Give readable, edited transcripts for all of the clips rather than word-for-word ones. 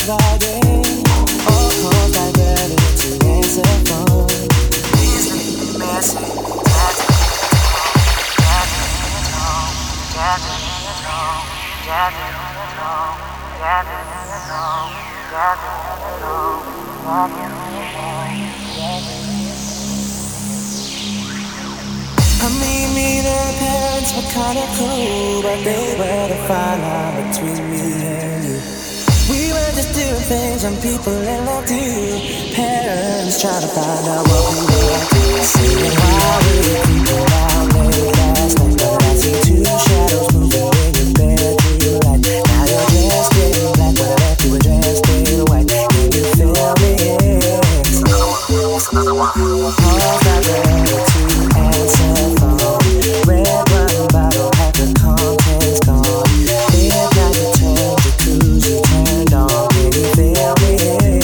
riding, all calls diverted to answer phone. Please leave a message. I mean, their parents were kinda cool, but they were the fine line between me and you. We were just doing things on people in love too. Parents trying to find out what we were up to. Singing while we were creeping out late last night, but I see two shadows moving in your bedroom light. Now you're dressed in black, when I left you were dressed in white. Can you feel me? It's another one. It's another one. Calls not ready to answer phone. Red wine bottle had the contents gone. Midnight you turned jacuzzi turned on. Can you feel me?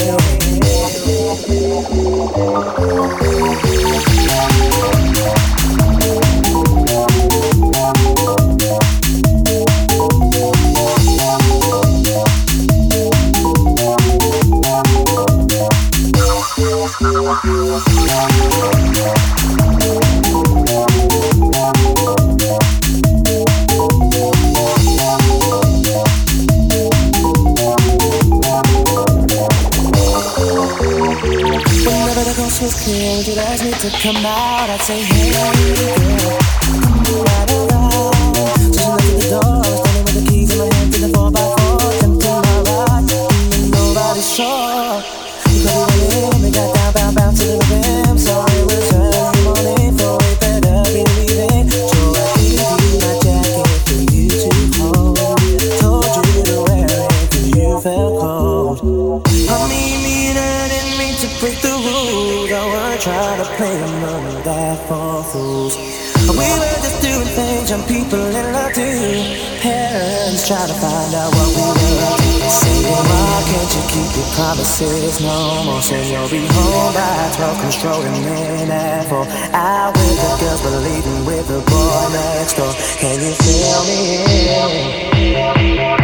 Whenever the coast was clear, would you ask me to come out? I'd say, hey, girl, come right around. So she knocked at the door, I was standing with the keys in my hand to the 4x4, tempting my ride, and nobody saw. You could be running, and we got down, bound to the rim. So it was early morning, so we better be leaving. So I gave you my jacket for you to hold. Told you to wear it 'cause you felt cold. I mean, I didn't mean to break the rules. I weren't trying to play none of that for fools. We were just doing things young people in love do. Parents trying to find out what we were up to. Saying, why can't you keep your promises no more? Saying you'll be home by 12, come strolling in at 4. Out with the girls, but leaving with the boy next door. Can you feel me?